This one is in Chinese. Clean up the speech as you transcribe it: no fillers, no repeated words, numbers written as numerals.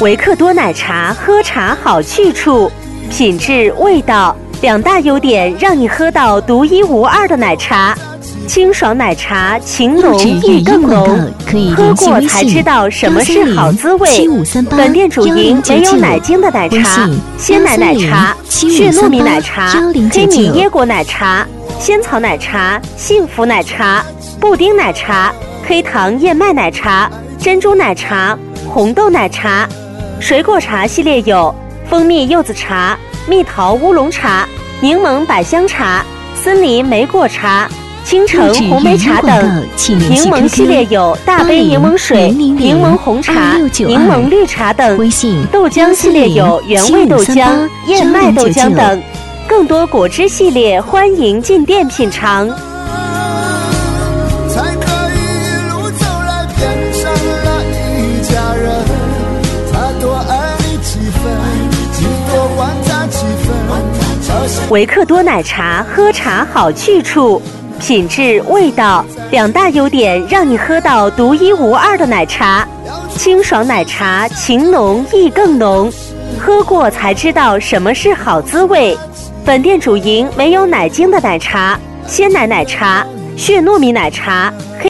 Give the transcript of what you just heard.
维克多奶茶，喝茶好去处，品质、味道两大优点，让你喝到独一无二的奶茶。清爽奶茶，情浓意更浓，喝过才知道什么是好滋味。本店主营没有奶精的奶茶，鲜奶奶茶、血糯米奶茶、黑米椰果奶茶、仙草奶茶、幸福奶茶、布丁奶茶、黑糖燕麦奶茶、珍珠奶茶、红豆奶茶。水果茶系列有蜂蜜柚子茶、蜜桃乌龙茶、柠檬百香茶、森林莓果茶、青城红莓茶等。柠檬系列有大杯柠檬水、柠檬红茶、柠檬绿茶等。豆浆系列有原味豆浆、燕麦豆浆等。更多果汁系列，欢迎进店品尝。维克多奶茶，喝茶好去处，品质、味道两大优点，让你喝到独一无二的奶茶。清爽奶茶，情浓意更浓，喝过才知道什么是好滋味。本店主营没有奶精的奶茶，鲜奶奶茶、血糯米奶茶、